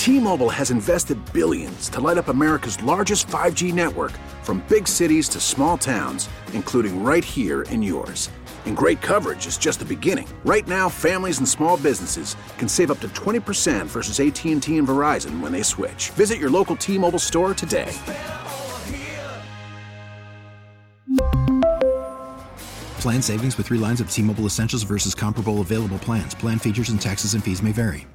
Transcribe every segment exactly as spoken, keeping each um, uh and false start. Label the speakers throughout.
Speaker 1: T-Mobile has invested billions to light up America's largest five G network, from big cities to small towns, including right here in yours. And great coverage is just the beginning. Right now, families and small businesses can save up to twenty percent versus A T and T and Verizon when they switch. Visit your local T-Mobile store today.
Speaker 2: Plan savings with three lines of T-Mobile Essentials versus comparable available plans. Plan features and taxes and fees may vary.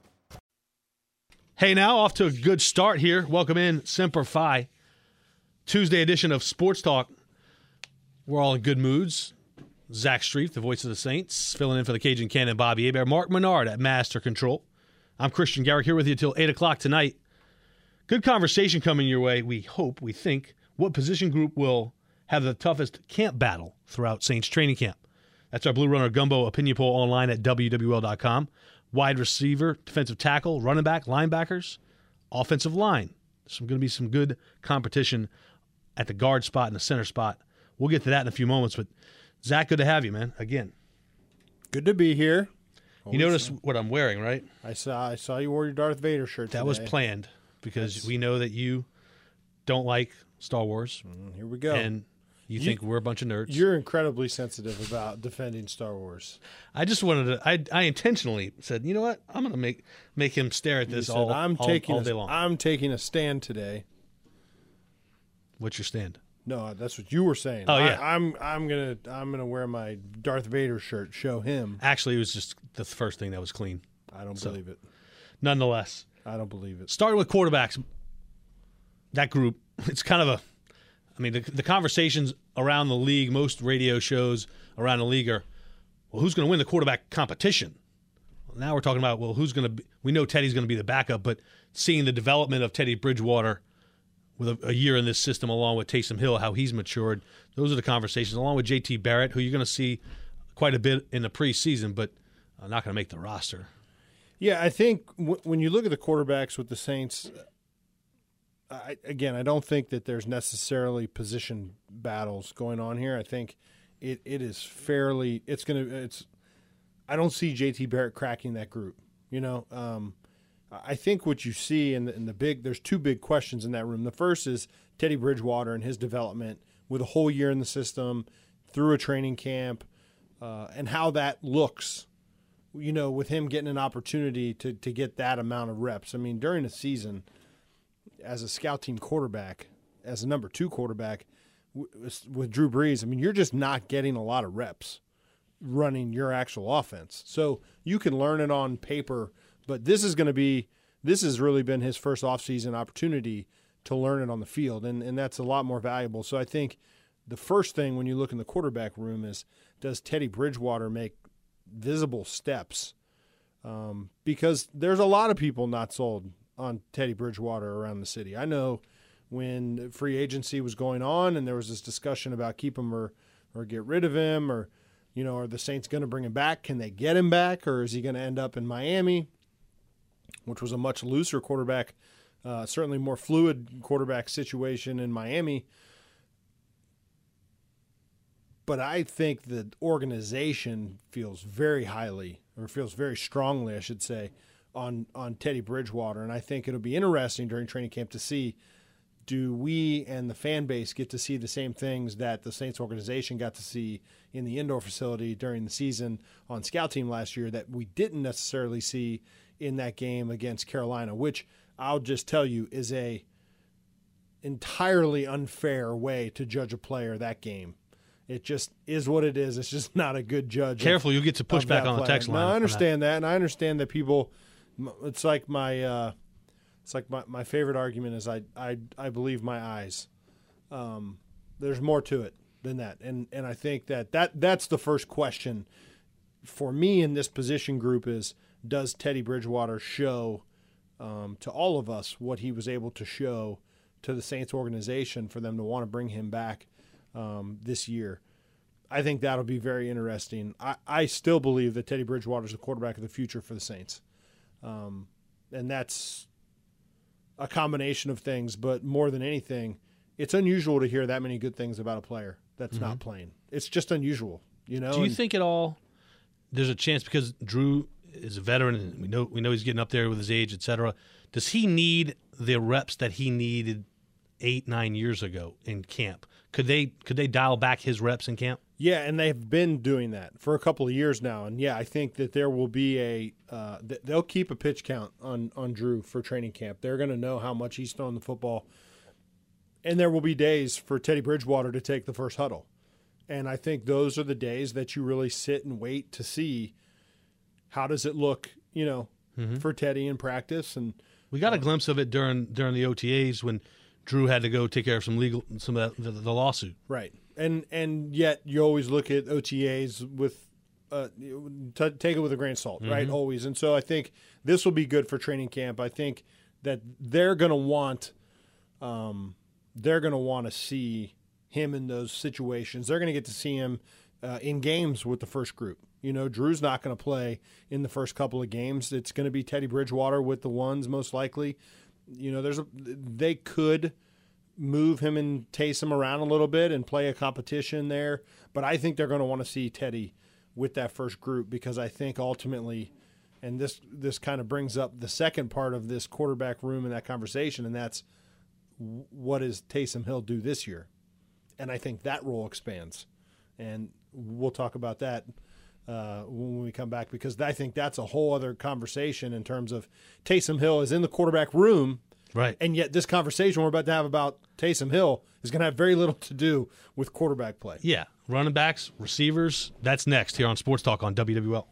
Speaker 3: Hey, now off to a good start here. Welcome in Semper Fi, Tuesday edition of Sports Talk. We're all in good moods. Zach Streif, the voice of the Saints, filling in for the Cajun Cannon, Bobby Hebert. Mark Menard at Master Control. I'm Christian Garrick here with you until eight o'clock tonight. Good conversation coming your way, we hope, we think. What position group will have the toughest camp battle throughout Saints training camp? That's our Blue Runner Gumbo opinion poll online at W W L dot com. Wide receiver, defensive tackle, running back, linebackers, offensive line. There's going to be some good competition at the guard spot and the center spot. We'll get to that in a few moments, but Zach, good to have you, man, again.
Speaker 4: Good to be here.
Speaker 3: You notice what I'm wearing, right?
Speaker 4: I saw I saw you wore your Darth Vader shirt today.
Speaker 3: That was planned because That's... we know that you don't like Star Wars.
Speaker 4: Mm, here we go.
Speaker 3: And you, you think we're a bunch of nerds.
Speaker 4: You're incredibly sensitive about defending Star Wars.
Speaker 3: I just wanted to, I I intentionally said, you know what? I'm going to make make him stare at this
Speaker 4: said,
Speaker 3: all,
Speaker 4: I'm
Speaker 3: all,
Speaker 4: taking
Speaker 3: all day
Speaker 4: a,
Speaker 3: long.
Speaker 4: I'm taking a stand today.
Speaker 3: What's your stand?
Speaker 4: No, that's what you were saying.
Speaker 3: Oh yeah,
Speaker 4: I, I'm I'm gonna I'm gonna wear my Darth Vader shirt. Show him.
Speaker 3: Actually, it was just the first thing that was clean.
Speaker 4: I don't
Speaker 3: so,
Speaker 4: believe it.
Speaker 3: Nonetheless,
Speaker 4: I don't believe it.
Speaker 3: Starting with quarterbacks, that group, it's kind of a. I mean, the, the conversations around the league, most radio shows around the league are, well, who's going to win the quarterback competition? Well, now we're talking about, well, who's going to be, we know Teddy's going to be the backup, but seeing the development of Teddy Bridgewater with a, a year in this system along with Taysom Hill, how he's matured, those are the conversations, along with J T Barrett, who you're going to see quite a bit in the preseason, but uh, not going to make the roster.
Speaker 4: Yeah, I think w- when you look at the quarterbacks with the Saints, I, again, I don't think that there's necessarily position battles going on here. I think it, it is fairly. It's gonna. It's. I don't see J T Barrett cracking that group. You know, um, I think what you see in the, in the big. There's two big questions in that room. The first is Teddy Bridgewater and his development with a whole year in the system, through a training camp, uh, and how that looks. You know, with him getting an opportunity to to get that amount of reps. I mean, during the season, as a scout team quarterback, as a number two quarterback with, with Drew Brees, I mean, you're just not getting a lot of reps running your actual offense. So you can learn it on paper, but this is going to be, this has really been his first offseason opportunity to learn it on the field, and, and that's a lot more valuable. So I think the first thing when you look in the quarterback room is, does Teddy Bridgewater make visible steps? Um, because there's a lot of people not sold on Teddy Bridgewater around the city. I know when free agency was going on and there was this discussion about keep him or, or get rid of him, or, you know, are the Saints going to bring him back? Can they get him back, or is he going to end up in Miami, which was a much looser quarterback, uh, certainly more fluid quarterback situation in Miami. But I think the organization feels very highly, or feels very strongly, I should say, on on Teddy Bridgewater. And I think it'll be interesting during training camp to see, do we and the fan base get to see the same things that the Saints organization got to see in the indoor facility during the season on scout team last year that we didn't necessarily see in that game against Carolina, which I'll just tell you is a entirely unfair way to judge a player that game. It just is what it is. It's just not a good judge.
Speaker 3: Careful,
Speaker 4: of,
Speaker 3: you'll get to push back on the text line.
Speaker 4: No, I understand that. that, and I understand that people. It's like my, uh, it's like my, my favorite argument is I I I believe my eyes. Um, there's more to it than that, and and I think that, that that's the first question for me in this position group is, does Teddy Bridgewater show um, to all of us what he was able to show to the Saints organization for them to want to bring him back um, this year? I think that'll be very interesting. I, I still believe that Teddy Bridgewater is the quarterback of the future for the Saints. Um, and that's a combination of things, but more than anything, it's unusual to hear that many good things about a player that's mm-hmm. not playing. It's just unusual, you know?
Speaker 3: Do you
Speaker 4: and,
Speaker 3: think at all there's a chance, because Drew is a veteran, and we know we know he's getting up there with his age, et cetera. Does he need the reps that he needed eight, nine years ago in camp? Could they could they dial back his reps in camp?
Speaker 4: Yeah, and they've been doing that for a couple of years now. And, yeah, I think that there will be a uh, – th- they'll keep a pitch count on, on Drew for training camp. They're going to know how much he's throwing the football. And there will be days for Teddy Bridgewater to take the first huddle. And I think those are the days that you really sit and wait to see how does it look, you know, mm-hmm. for Teddy in practice. And
Speaker 3: we got a glimpse of it during during the O T As when Drew had to go take care of some legal some of that, the, the lawsuit.
Speaker 4: Right. And and yet you always look at O T As with uh, t- take it with a grain of salt, mm-hmm. right? Always. And so I think this will be good for training camp. I think that they're going to want um, they're going to want to see him in those situations. They're going to get to see him uh, in games with the first group. You know, Drew's not going to play in the first couple of games. It's going to be Teddy Bridgewater with the ones most likely. You know, there's a they could move him and Taysom around a little bit and play a competition there. But I think they're going to want to see Teddy with that first group because I think ultimately, and this this kind of brings up the second part of this quarterback room in that conversation, and that's what does Taysom Hill do this year? And I think that role expands. And we'll talk about that uh, when we come back because I think that's a whole other conversation in terms of Taysom Hill is in the quarterback room.
Speaker 3: Right.
Speaker 4: And yet this conversation we're about to have about Taysom Hill is going to have very little to do with quarterback play.
Speaker 3: Yeah. Running backs, receivers, that's next here on Sports Talk on W W L.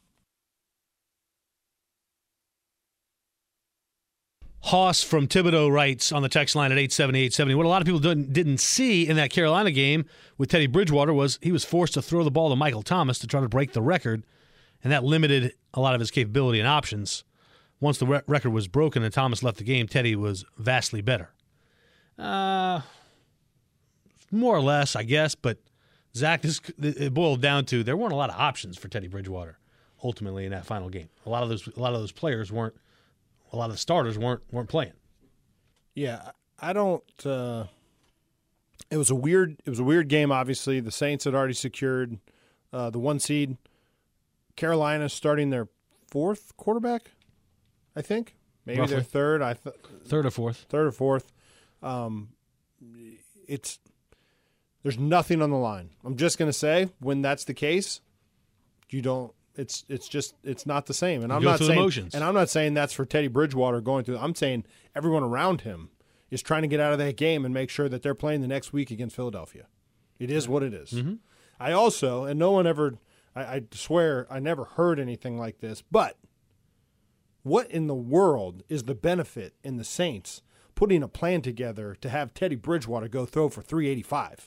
Speaker 3: Hoss from Thibodaux writes on the text line at eight seventy, eight seventy, what a lot of people didn't, didn't see in that Carolina game with Teddy Bridgewater was he was forced to throw the ball to Michael Thomas to try to break the record, and that limited a lot of his capability and options. Once the re- record was broken and Thomas left the game, Teddy was vastly better. Uh, more or less, I guess, but Zach, this, it boiled down to there weren't a lot of options for Teddy Bridgewater ultimately in that final game. A lot of those, a lot of those players weren't, a lot of the starters weren't weren't playing.
Speaker 4: Yeah, I don't. Uh, it was a weird. It was a weird game. Obviously, the Saints had already secured uh, the one seed. Carolina starting their fourth quarterback. I think maybe
Speaker 3: Roughly.
Speaker 4: their third. I th-
Speaker 3: third or fourth.
Speaker 4: Third or fourth. Um, it's there's nothing on the line. I'm just going to say when that's the case, you don't. It's it's just it's not the same. And
Speaker 3: You
Speaker 4: I'm
Speaker 3: go
Speaker 4: not
Speaker 3: through the
Speaker 4: saying
Speaker 3: motions.
Speaker 4: and I'm not saying that's for Teddy Bridgewater going through. I'm saying everyone around him is trying to get out of that game and make sure that they're playing the next week against Philadelphia. It is what it is.
Speaker 3: Mm-hmm.
Speaker 4: I also and no one ever. I, I swear I never heard anything like this, but. What in the world is the benefit in the Saints putting a plan together to have Teddy Bridgewater go throw for three eighty-five?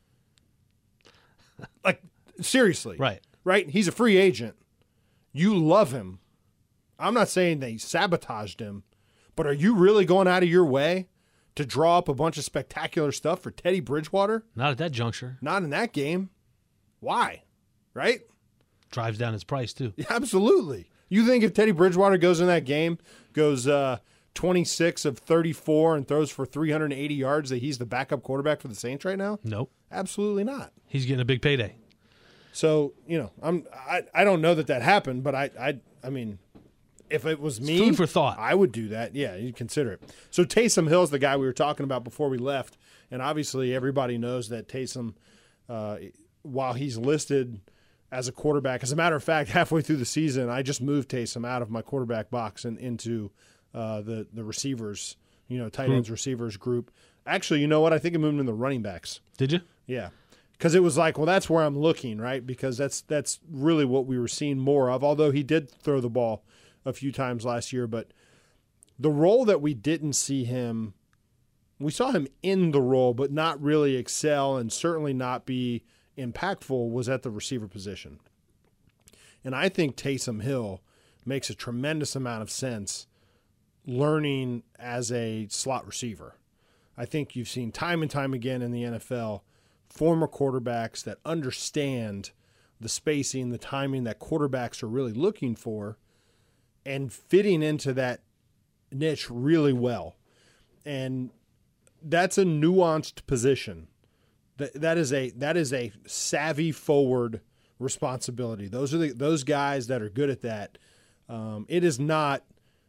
Speaker 4: Like, seriously.
Speaker 3: Right.
Speaker 4: Right? He's a free agent. You love him. I'm not saying they sabotaged him, but are you really going out of your way to draw up a bunch of spectacular stuff for Teddy Bridgewater?
Speaker 3: Not at that juncture.
Speaker 4: Not in that game. Why? Right?
Speaker 3: Drives down his price, too.
Speaker 4: Yeah, absolutely. You think if Teddy Bridgewater goes in that game, goes uh, twenty-six of thirty-four and throws for three hundred eighty yards, that he's the backup quarterback for the Saints right now?
Speaker 3: Nope.
Speaker 4: Absolutely not.
Speaker 3: He's getting a big payday.
Speaker 4: So, you know, I'm I, I don't know that that happened, but I I I mean, if it was me,
Speaker 3: It's food for thought.
Speaker 4: I would do that. Yeah, you'd consider it. So Taysom Hill's the guy we were talking about before we left, and obviously everybody knows that Taysom, uh, while he's listed as a quarterback, as a matter of fact, halfway through the season, I just moved Taysom out of my quarterback box and into uh, the the receivers, you know, tight ends receivers group. Actually, you know what? I think I moved him in the running backs.
Speaker 3: Did you?
Speaker 4: Yeah. Because it was like, well, that's where I'm looking, right? Because that's that's really what we were seeing more of, although he did throw the ball a few times last year. But the role that we didn't see him, we saw him in the role, but not really excel and certainly not be impactful, was at the receiver position. And I think Taysom Hill makes a tremendous amount of sense learning as a slot receiver. I think you've seen time and time again in the N F L former quarterbacks that understand the spacing, the timing that quarterbacks are really looking for and fitting into that niche really well. And that's a nuanced position. That that is a that is a savvy forward responsibility. Those are the those guys that are good at that Um, it is not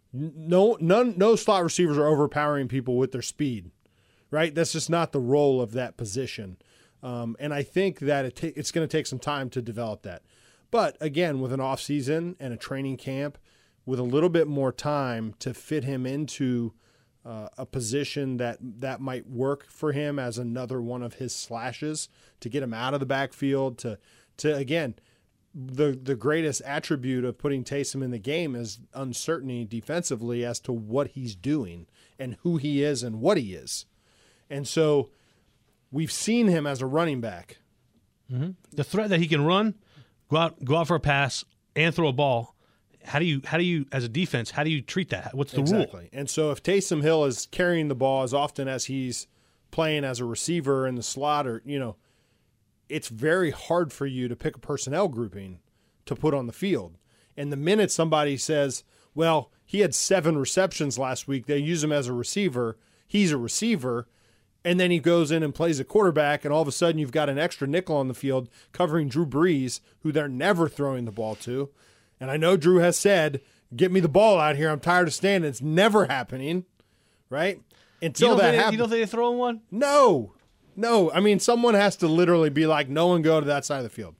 Speaker 4: no none no slot receivers are overpowering people with their speed, right? That's just not the role of that position. Um, and I think that it ta- it's going to take some time to develop that. But again, with an off season and a training camp, with a little bit more time to fit him into uh, a position that that might work for him as another one of his slashes to get him out of the backfield. To to again, the the greatest attribute of putting Taysom in the game is uncertainty defensively as to what he's doing and who he is and what he is. And so we've seen him as a running back.
Speaker 3: Mm-hmm. The threat that he can run, go out, go out for a pass, and throw a ball. How do you, how do you, as a defense, how do you treat that? What's the
Speaker 4: exactly.
Speaker 3: rule?
Speaker 4: And so if Taysom Hill is carrying the ball as often as he's playing as a receiver in the slot, or you know, it's very hard for you to pick a personnel grouping to put on the field. And the minute somebody says, "Well, he had seven receptions last week," they use him as a receiver. He's a receiver. And then he goes in and plays a quarterback, and all of a sudden you've got an extra nickel on the field covering Drew Brees, who they're never throwing the ball to. And I know Drew has said, "Get me the ball out here. I'm tired of standing." It's never happening, right? Until that happens.
Speaker 3: You don't think they're throwing one?
Speaker 4: No. No. I mean, someone has to literally be like, "No one go to that side of the field."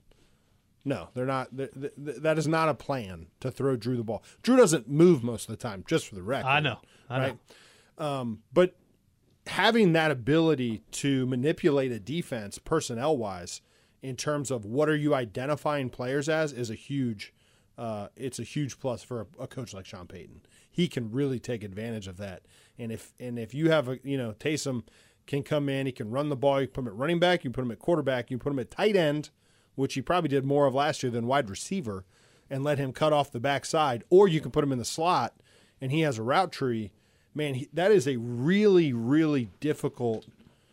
Speaker 4: No, they're not. Th- th- that is not a plan to throw Drew the ball. Drew doesn't move most of the time, just for the record.
Speaker 3: I know. I
Speaker 4: right?
Speaker 3: know.
Speaker 4: Um, but having that ability to manipulate a defense personnel-wise in terms of what are you identifying players as is a huge uh, it's a huge plus for a, a coach like Sean Payton. He can really take advantage of that. And if and if you have a you know Taysom can come in, he can run the ball, you can put him at running back, you can put him at quarterback, you can put him at tight end, which he probably did more of last year than wide receiver, and let him cut off the backside, or you can put him in the slot and he has a route tree. Man, he, that is a really, really difficult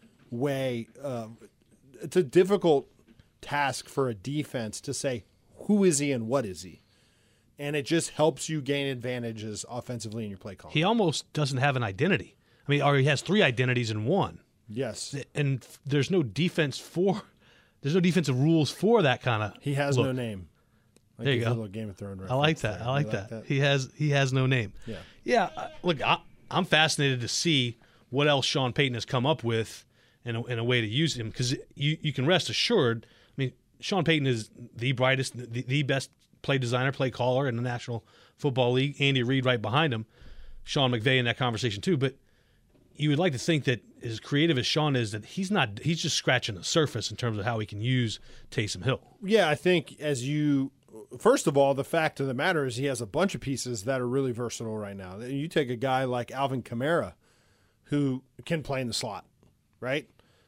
Speaker 4: way. Uh, it's a difficult task for a defense to say, who is he and what is he? And it just helps you gain advantages offensively in your play call.
Speaker 3: He almost doesn't have an identity. I mean, or he has three identities in one.
Speaker 4: Yes.
Speaker 3: And there's no defense for, there's no defensive rules for that kind of
Speaker 4: He has
Speaker 3: look.
Speaker 4: no name. Like
Speaker 3: there you go.
Speaker 4: A little Game of Thrones
Speaker 3: I like that.
Speaker 4: there.
Speaker 3: I like,
Speaker 4: You
Speaker 3: that. He has he has no name.
Speaker 4: Yeah.
Speaker 3: Yeah. uh, Look, I, I'm fascinated to see what else Sean Payton has come up with in a, in a way to use him, because you, you can rest assured. I mean, Sean Payton is the brightest, the, the best play designer, play caller in the National Football League. Andy Reid right behind him. Sean McVay in that conversation too. But you would like to think that as creative as Sean is, that he's not. He's just scratching the surface in terms of how he can use Taysom Hill.
Speaker 4: Yeah, I think as you first of all, the fact of the matter is he has a bunch of pieces that are really versatile right now. You take a guy like Alvin Kamara, who can play in the slot, right?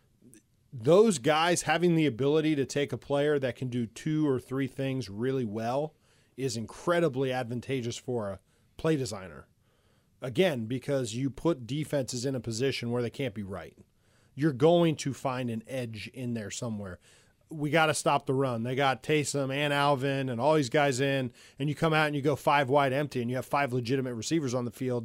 Speaker 4: Those guys having the ability to take a player that can do two or three things really well is incredibly advantageous for a play designer. Again, because you put defenses in a position where they can't be right. You're going to find an edge in there somewhere. We got to stop the run. They got Taysom and Alvin and all these guys in, and you come out and you go five wide empty, and you have five legitimate receivers on the field.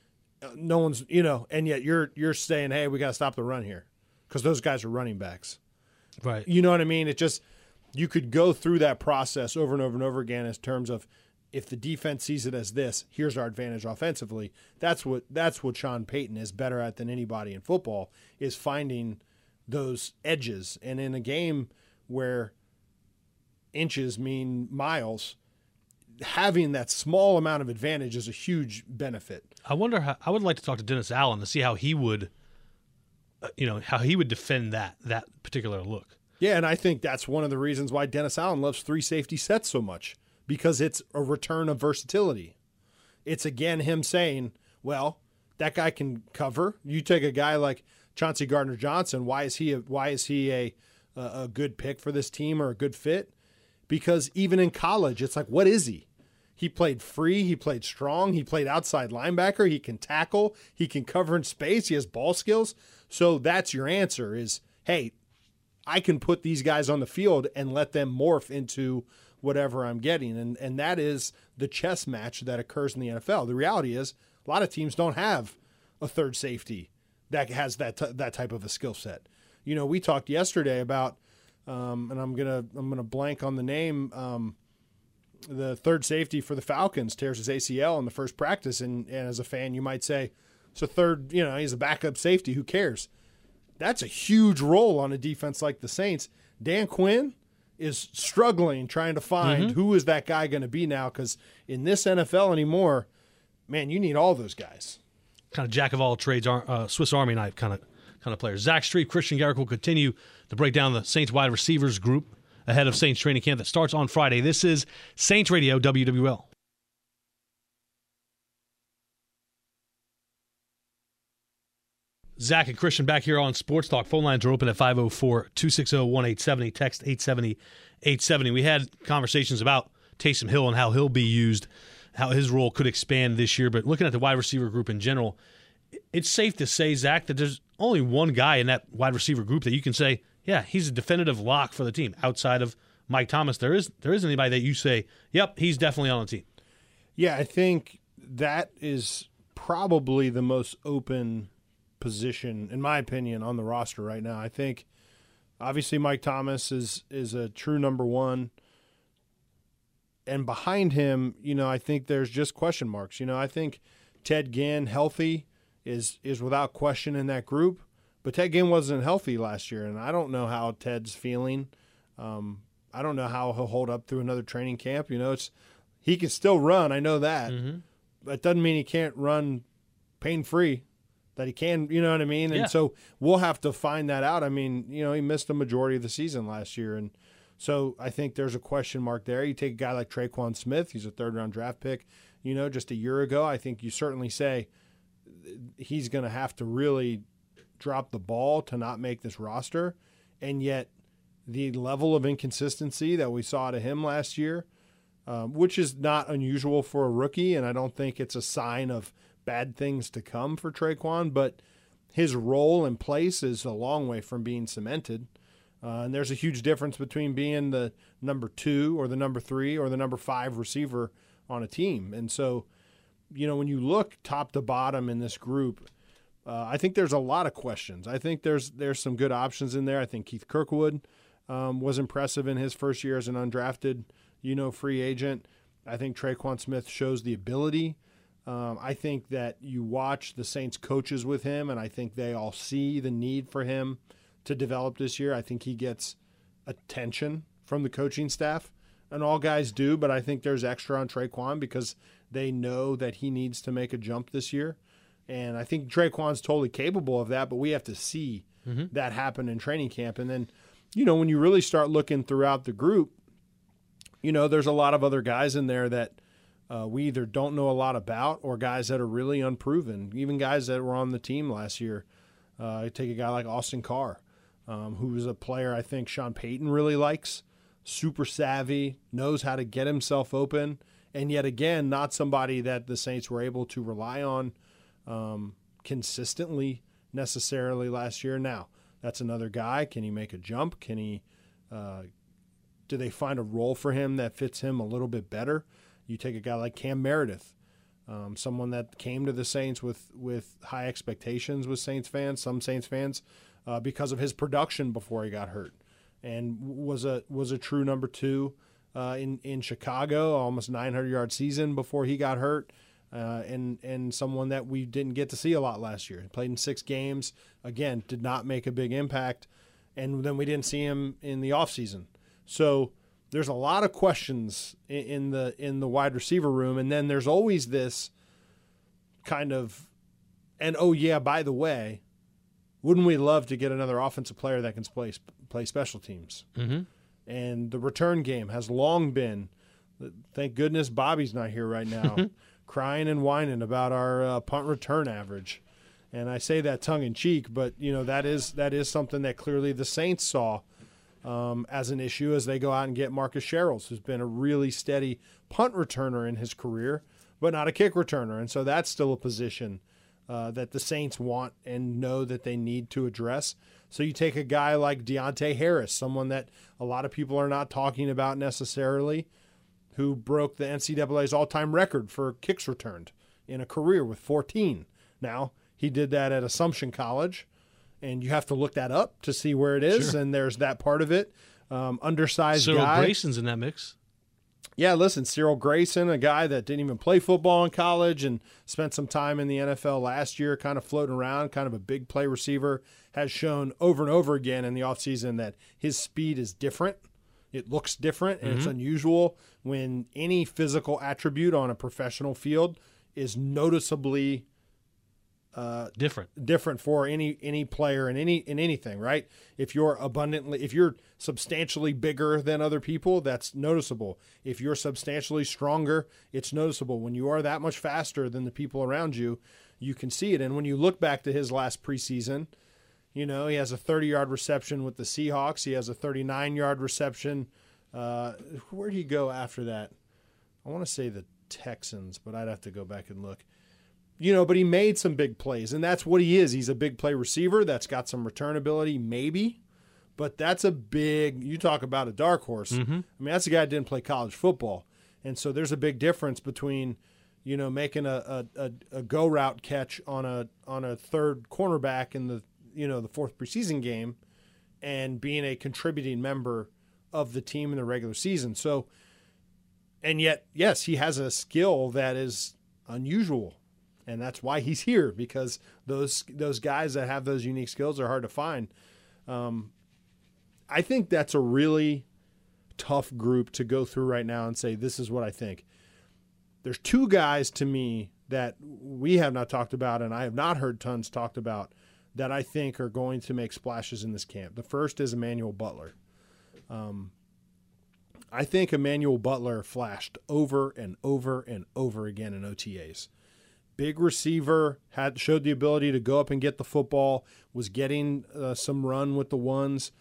Speaker 4: No one's, you know, and yet you're you're saying, hey, we got to stop the run here because those guys are running backs.
Speaker 3: Right.
Speaker 4: You know what I mean? It just, you could go through that process over and over and over again in terms of, if the defense sees it as this, here's our advantage offensively. That's what that's what Sean Payton is better at than anybody in football, is finding those edges. And in a game where inches mean miles, having that small amount of advantage is a huge benefit.
Speaker 3: I wonder how, I would like to talk to Dennis Allen to see how he would, uh, you know, how he would defend that that particular look.
Speaker 4: Yeah, and I think that's one of the reasons why Dennis Allen loves three safety sets so much, because it's a return of versatility. It's, again, him saying, well, that guy can cover. You take a guy like Chauncey Gardner-Johnson, why is he a, why is he a, a good pick for this team or a good fit? Because even in college, it's like, what is he? He played free. He played strong. He played outside linebacker. He can tackle. He can cover in space. He has ball skills. So that's your answer is, hey, I can put these guys on the field and let them morph into whatever I'm getting. And and that is the chess match that occurs in the N F L. The reality is a lot of teams don't have a third safety that has that t- that type of a skill set. You know, we talked yesterday about, um, and I'm gonna I'm gonna blank on the name. Um, the third safety for the Falcons tears his A C L in the first practice, and, and as a fan, you might say, it's a third, you know, he's a backup safety. Who cares? That's a huge role on a defense like the Saints. Dan Quinn is struggling trying to find mm-hmm. who is that guy going to be now, because in this N F L anymore, man, you need all those guys.
Speaker 3: Kind of jack of all trades, uh, Swiss Army knife kind of kind of players. Zach Strief, Christian Garrick will continue to break down the Saints wide receivers group ahead of Saints training camp that starts on Friday. This is Saints Radio, W W L. Zach and Christian back here on Sports Talk. Phone lines are open at five oh four, two six oh, one eight seven oh, text eight seven oh, eight seven oh. We had conversations about Taysom Hill and how he'll be used, how his role could expand this year. But looking at the wide receiver group in general, it's safe to say, Zach, that there's only one guy in that wide receiver group that you can say, yeah, he's a definitive lock for the team. Outside of Mike Thomas, there is there isn't anybody that you say, yep, he's definitely on the team.
Speaker 4: Yeah, I think that is probably the most open position, in my opinion, on the roster right now. I think obviously Mike Thomas is is a true number one. And behind him, you know, I think there's just question marks. You know, I think Ted Ginn, healthy, is is without question in that group. But Ted Ginn wasn't healthy last year, and I don't know how Ted's feeling. Um, I don't know how he'll hold up through another training camp. You know, it's he can still run. I know that. Mm-hmm. But it doesn't mean he can't run pain-free. That he can, you know what I mean? And
Speaker 3: yeah.
Speaker 4: so we'll have to find that out. I mean, you know, he missed the majority of the season last year. And so I think there's a question mark there. You take a guy like Traquan Smith, he's a third-round draft pick, you know, just a year ago. I think you certainly say he's going to have to really drop the ball to not make this roster. And yet the level of inconsistency that we saw to him last year, um, which is not unusual for a rookie, and I don't think it's a sign of bad things to come for Traquan, but his role and place is a long way from being cemented. Uh, and there's a huge difference between being the number two or the number three or the number five receiver on a team. And so, you know, when you look top to bottom in this group, uh, I think there's a lot of questions. I think there's there's some good options in there. I think Keith Kirkwood um, was impressive in his first year as an undrafted, you know, free agent. I think Traquan Smith shows the ability. Um, I think that you watch the Saints coaches with him, and I think they all see the need for him to develop this year. I think he gets attention from the coaching staff, and all guys do, but I think there's extra on Traquan because they know that he needs to make a jump this year. And I think Traquan's totally capable of that, but we have to see mm-hmm. that happen in training camp. And then, you know, when you really start looking throughout the group, you know, there's a lot of other guys in there that Uh, we either don't know a lot about or guys that are really unproven, even guys that were on the team last year. Uh, I take a guy like Austin Carr, um, who is a player I think Sean Payton really likes, super savvy, knows how to get himself open, and yet again, not somebody that the Saints were able to rely on um, consistently necessarily last year. Now, that's another guy. Can he make a jump? Can he? Uh, do they find a role for him that fits him a little bit better? You take a guy like Cam Meredith, um, someone that came to the Saints with, with high expectations with Saints fans, some Saints fans, uh, because of his production before he got hurt, and was a was a true number two uh, in in Chicago, almost nine hundred yard season before he got hurt, uh, and and someone that we didn't get to see a lot last year. He played in six games, again, did not make a big impact, and then we didn't see him in the offseason. So there's a lot of questions in the in the wide receiver room, and then there's always this kind of, and oh yeah, by the way, wouldn't we love to get another offensive player that can play play special teams? Mm-hmm. And the return game has long been, thank goodness Bobby's not here right now, crying and whining about our uh, punt return average. And I say that tongue in cheek, but you know that is that is something that clearly the Saints saw Um, as an issue as they go out and get Marcus Sherrills, who's been a really steady punt returner in his career, but not a kick returner. And so that's still a position uh, that the Saints want and know that they need to address. So you take a guy like Deontay Harris, someone that a lot of people are not talking about necessarily, who broke the N C double A's all-time record for kicks returned in a career with fourteen. Now, he did that at Assumption College, and you have to look that up to see where it is,
Speaker 3: sure.
Speaker 4: and there's that part of it. Um, undersized
Speaker 3: Cyril
Speaker 4: guy.
Speaker 3: Grayson's in that mix.
Speaker 4: Yeah, listen, Cyril Grayson, a guy that didn't even play football in college and spent some time in the N F L last year, kind of floating around, kind of a big play receiver, has shown over and over again in the offseason that his speed is different. It looks different, and mm-hmm. it's unusual when any physical attribute on a professional field is noticeably uh,
Speaker 3: different
Speaker 4: different for any any player in any in anything, right? If you're abundantly, if you're substantially bigger than other people, that's noticeable. If you're substantially stronger, it's noticeable. When you are that much faster than the people around you, you can see it. And when you look back to his last preseason, you know, he has a thirty-yard reception with the Seahawks. He has a thirty-nine-yard reception. Uh, where did he go after that? I want to say the Texans, but I'd have to go back and look. You know, but he made some big plays, and that's what he is. He's a big play receiver that's got some return ability, maybe, but that's a big – you talk about a dark horse. Mm-hmm. I mean, that's a guy that didn't play college football, and so there's a big difference between, you know, making a, a, a, a go route catch on a on a third cornerback in the, you know, the fourth preseason game and being a contributing member of the team in the regular season. So, and yet, yes, he has a skill that is unusual. And that's why he's here, because those those guys that have those unique skills are hard to find. Um, I think that's a really tough group to go through right now and say, this is what I think. There's two guys to me that we have not talked about, and I have not heard tons talked about, that I think are going to make splashes in this camp. The first is Emmanuel Butler. Um, I think Emmanuel Butler flashed over and over and over again in O T As. Big receiver, had showed the ability to go up and get the football, was getting uh, some run with the ones.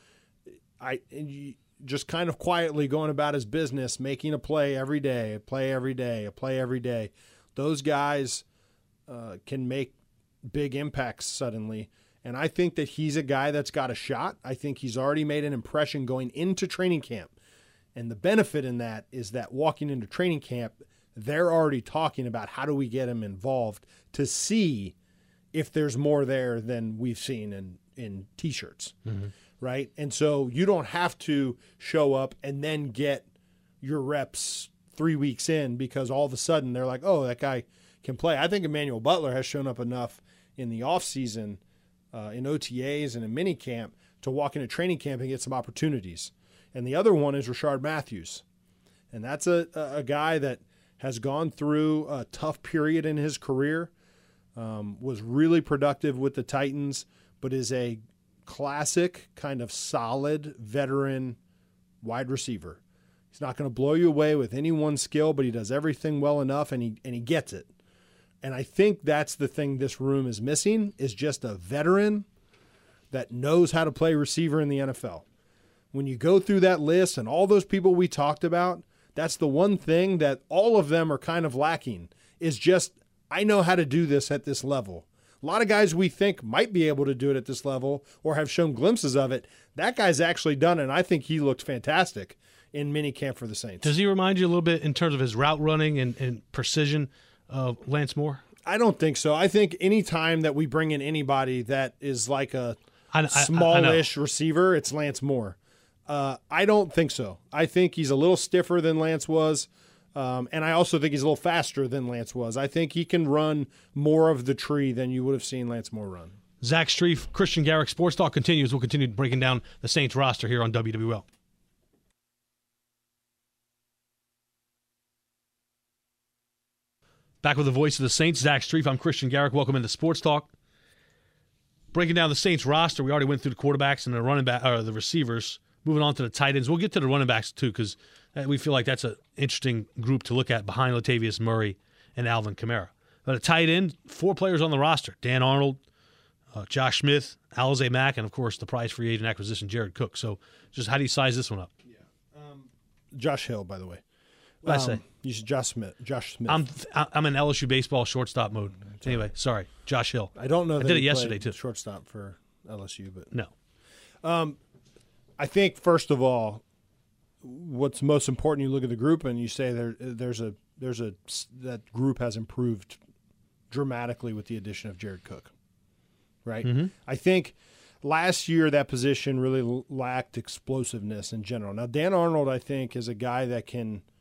Speaker 4: I just kind of quietly going about his business, making a play every day, a play every day, a play every day. Those guys uh, can make big impacts suddenly. And I think that he's a guy that's got a shot. I think he's already made an impression going into training camp. And the benefit in that is that walking into training camp, they're already talking about how do we get him involved to see if there's more there than we've seen in, in T-shirts, mm-hmm. right? And so you don't have to show up and then get your reps three weeks in because all of a sudden they're like, oh, that guy can play. I think Emmanuel Butler has shown up enough in the offseason, uh, in O T As and in minicamp to walk into training camp and get some opportunities. And the other one is Rashard Matthews. And that's a, a guy that has gone through a tough period in his career, um, was really productive with the Titans, but is a classic kind of solid veteran wide receiver. He's not going to blow you away with any one skill, but he does everything well enough, and he and he gets it. And I think that's the thing this room is missing, is just a veteran that knows how to play receiver in the N F L. When you go through that list and all those people we talked about, that's the one thing that all of them are kind of lacking, is just, I know how to do this at this level. A lot of guys we think might be able to do it at this level or have shown glimpses of it. That guy's actually done it, and I think he looked fantastic in minicamp for the Saints.
Speaker 3: Does he remind you a little bit in terms of his route running and, and precision of Lance Moore?
Speaker 4: I don't think so. I think any time that we bring in anybody that is like a I, I, smallish I receiver, it's Lance Moore. Uh, I don't think so. I think he's a little stiffer than Lance was, um, and I also think he's a little faster than Lance was. I think he can run more of the tree than you would have seen Lance Moore run.
Speaker 3: Zach Strief, Christian Garrick, Sports Talk continues. We'll continue breaking down the Saints roster here on W W L. Back with the voice of the Saints, Zach Strief. I'm Christian Garrick. Welcome into Sports Talk. Breaking down the Saints roster, we already went through the quarterbacks and the running back, or the receivers. Moving on to the tight ends. We'll get to the running backs, too, because we feel like that's an interesting group to look at behind Latavius Murray and Alvin Kamara. But a tight end, four players on the roster. Dan Arnold, uh, Josh Smith, Alize Mack, and, of course, the prize free agent acquisition, Jared Cook. So just how do you size this one up?
Speaker 4: Yeah. Um, Josh Hill, by the way.
Speaker 3: What did um, I say?
Speaker 4: You said Josh Smith. Josh Smith.
Speaker 3: I'm I'm in L S U baseball shortstop mode. Anyway, sorry. Josh Hill.
Speaker 4: I don't know that
Speaker 3: I did
Speaker 4: he
Speaker 3: it yesterday, too.
Speaker 4: Shortstop for L S U, but
Speaker 3: no.
Speaker 4: Um, I think, first of all, what's most important, you look at the group and you say there, there's a there's a that group has improved dramatically with the addition of Jared Cook, right? Mm-hmm. I think last year that position really lacked explosiveness in general. Now, Dan Arnold, I think, is a guy that can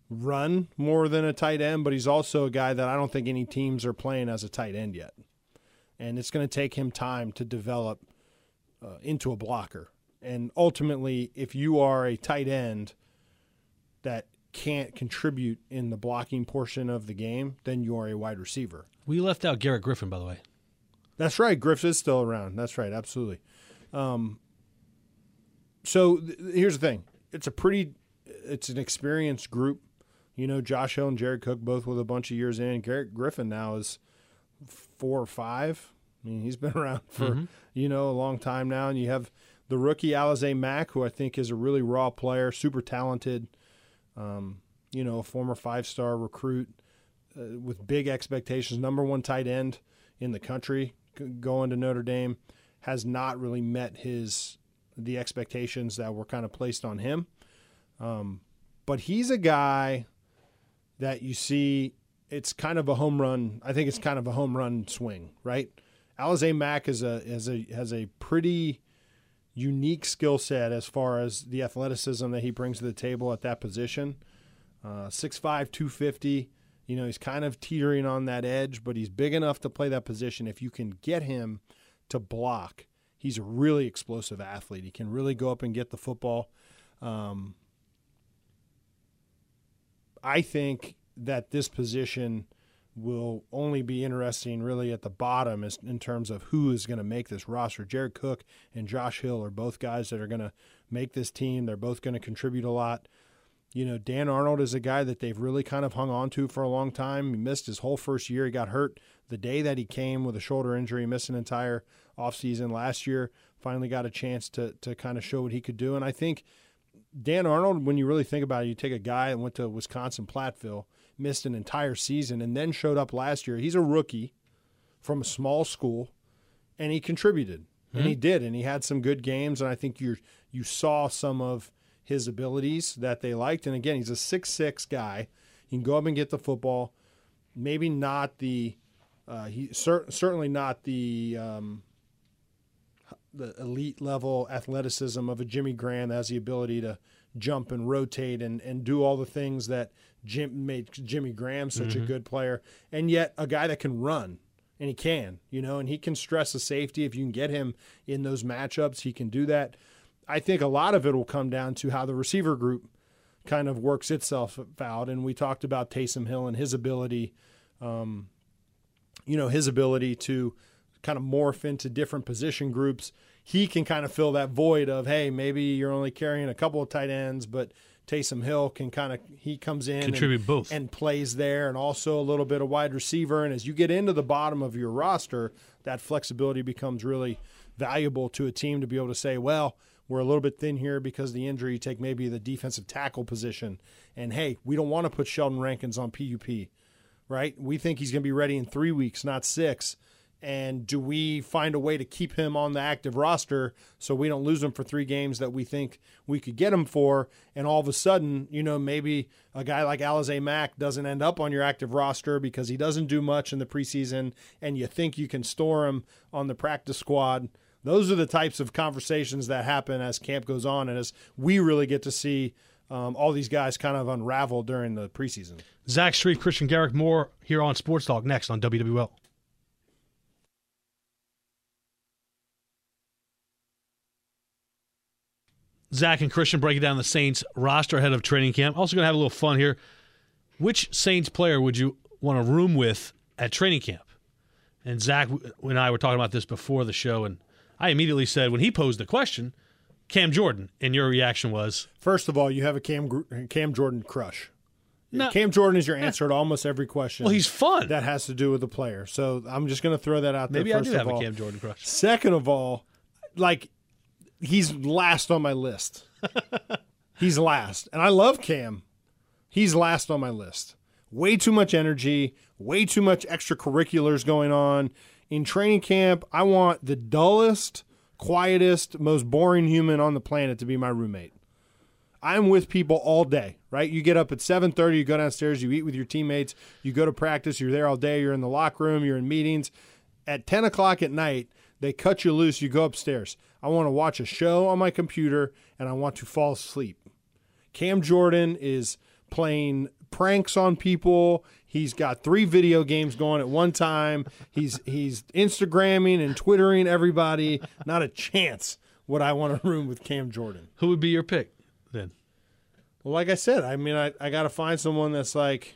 Speaker 4: run more than a tight end, but he's also a guy that I don't think any teams are playing as a tight end yet. And it's going to take him time to develop uh, into a blocker. And ultimately, if you are a tight end that can't contribute in the blocking portion of the game, then you are a wide receiver.
Speaker 3: We left out Garrett Griffin, by the way.
Speaker 4: That's right. Griff is still around. That's right. Absolutely. Um, so th- here's the thing. It's a pretty – it's an experienced group. You know, Josh Hill and Jared Cook both with a bunch of years in. Garrett Griffin now is four or five. I mean, he's been around for, mm-hmm. you know, a long time now. And you have the rookie Alize Mack, who I think is a really raw player, super talented, um, you know, a former five-star recruit uh, with big expectations, number one tight end in the country going to Notre Dame, has not really met his the expectations that were kind of placed on him. Um, but he's a guy that you see, it's kind of a home run. I think it's kind of a home run swing, right? Alize Mack is a, is a, has a pretty unique skill set as far as the athleticism that he brings to the table at that position. Uh, six five, two fifty. You know, he's kind of teetering on that edge, but he's big enough to play that position. If you can get him to block, he's a really explosive athlete. He can really go up and get the football. Um, I think that this position will only be interesting really at the bottom as, in terms of who is going to make this roster. Jared Cook and Josh Hill are both guys that are going to make this team. They're both going to contribute a lot. You know, Dan Arnold is a guy that they've really kind of hung on to for a long time. He missed his whole first year. He got hurt the day that he came with a shoulder injury, missed an entire offseason last year, finally got a chance to to kind of show what he could do. And I think Dan Arnold, when you really think about it, you take a guy that went to Wisconsin Platteville, missed an entire season, and then showed up last year. He's a rookie from a small school, and he contributed. Mm-hmm. And he did, and he had some good games, and I think you you saw some of his abilities that they liked. And again, he's a six six guy. He can go up and get the football. Maybe not the uh, he cer- certainly not the um, the elite level athleticism of a Jimmy Graham that has the ability to jump and rotate and, and do all the things that Jim made Jimmy Graham such mm-hmm. a good player. And yet a guy that can run, and he can, you know, and he can stress the safety. If you can get him in those matchups, he can do that. I think a lot of it will come down to how the receiver group kind of works itself out. And we talked about Taysom Hill and his ability, um, you know, his ability to kind of morph into different position groups. He can kind of fill that void of, hey, maybe you're only carrying a couple of tight ends, but Taysom Hill can kind of, he comes in
Speaker 3: contribute
Speaker 4: and,
Speaker 3: both
Speaker 4: and plays there, and also a little bit of wide receiver. And as you get into the bottom of your roster, that flexibility becomes really valuable to a team to be able to say, well, we're a little bit thin here because of the injury. You take maybe the defensive tackle position, and hey, we don't want to put Sheldon Rankins on P U P, right? We think he's going to be ready in three weeks, not six. And do we find a way to keep him on the active roster so we don't lose him for three games that we think we could get him for? And all of a sudden, you know, maybe a guy like Alize Mack doesn't end up on your active roster because he doesn't do much in the preseason, and you think you can store him on the practice squad. Those are the types of conversations that happen as camp goes on and as we really get to see um, all these guys kind of unravel during the preseason.
Speaker 3: Zach Strief, Christian Garrick, more here on Sports Talk next on W W L. Zach and Christian breaking down the Saints roster ahead of training camp. Also going to have a little fun here. Which Saints player would you want to room with at training camp? And Zach and I were talking about this before the show, and I immediately said, when he posed the question, Cam Jordan. And your reaction was?
Speaker 4: First of all, you have a Cam Cam Jordan crush.
Speaker 3: No.
Speaker 4: Cam Jordan is your answer to almost every question.
Speaker 3: Well, he's fun.
Speaker 4: That has to do with the player. So I'm just going to throw that out there.
Speaker 3: Maybe
Speaker 4: first
Speaker 3: I do
Speaker 4: of
Speaker 3: have
Speaker 4: all.
Speaker 3: a Cam Jordan crush.
Speaker 4: Second of all, like, he's last on my list. He's last. And I love Cam. He's last on my list. Way too much energy, way too much extracurriculars going on. In training camp, I want the dullest, quietest, most boring human on the planet to be my roommate. I'm with people all day, right? You get up at seven thirty, you go downstairs, you eat with your teammates, you go to practice, you're there all day, you're in the locker room, you're in meetings. At ten o'clock at night, they cut you loose, you go upstairs. I want to watch a show on my computer, and I want to fall asleep. Cam Jordan is playing pranks on people. He's got three video games going at one time. He's he's Instagramming and Twittering everybody. Not a chance would I want to room with Cam Jordan.
Speaker 3: Who would be your pick then?
Speaker 4: Well, like I said, I mean, I, I got to find someone that's like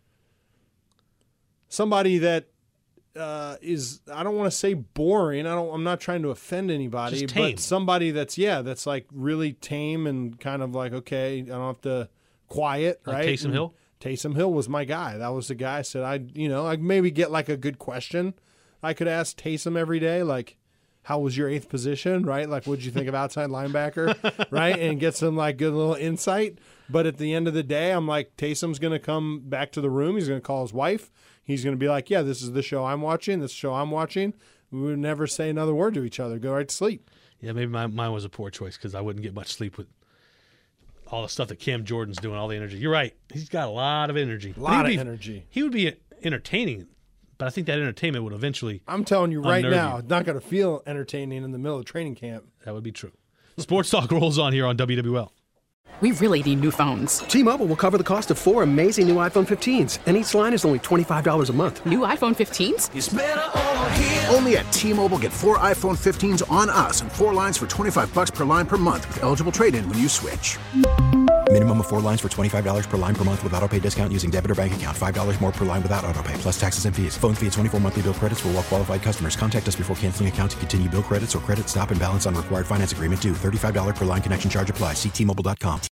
Speaker 4: somebody that uh, is, I don't want to say boring. I don't, I'm not trying to offend anybody,
Speaker 3: Just tame.
Speaker 4: but somebody that's, yeah, that's like really tame and kind of like, okay, I don't have to quiet,
Speaker 3: Like
Speaker 4: right?
Speaker 3: Taysom
Speaker 4: And
Speaker 3: Hill?
Speaker 4: Taysom Hill was my guy. That was the guy I said, I, you know, I'd maybe get like a good question I could ask Taysom every day, like, how was your eighth position, right? Like, what'd you think of outside linebacker, right? And get some, like, good little insight. But at the end of the day, I'm like, Taysom's going to come back to the room. He's going to call his wife. He's going to be like, yeah, this is the show I'm watching. This show I'm watching. We would never say another word to each other. Go right to sleep.
Speaker 3: Yeah, maybe my, mine was a poor choice because I wouldn't get much sleep with all the stuff that Cam Jordan's doing, all the energy. You're right. He's got a lot of energy.
Speaker 4: A lot of
Speaker 3: be,
Speaker 4: energy.
Speaker 3: He would be entertaining, but I think that entertainment would eventually
Speaker 4: I'm telling you right
Speaker 3: unnerve
Speaker 4: now,
Speaker 3: you.
Speaker 4: it's not going to feel entertaining in the middle of training camp.
Speaker 3: That would be true. Sports Talk rolls on here on W W L.
Speaker 5: We really need new phones.
Speaker 6: T-Mobile will cover the cost of four amazing new iPhone fifteens, and each line is only twenty-five dollars a month.
Speaker 5: New iPhone fifteens?
Speaker 1: It's better over here. Only at T-Mobile, get four iPhone fifteens on us and four lines for twenty-five bucks per line per month with eligible trade-in when you switch.
Speaker 2: Minimum of four lines for twenty-five dollars per line per month with autopay discount using debit or bank account. five dollars more per line without autopay, plus taxes and fees. Phone fee at twenty-four monthly bill credits for well-qualified customers. Contact us before canceling account to continue bill credits or credit stop and balance on required finance agreement due. thirty-five dollars per line connection charge applies. See T Mobile dot com.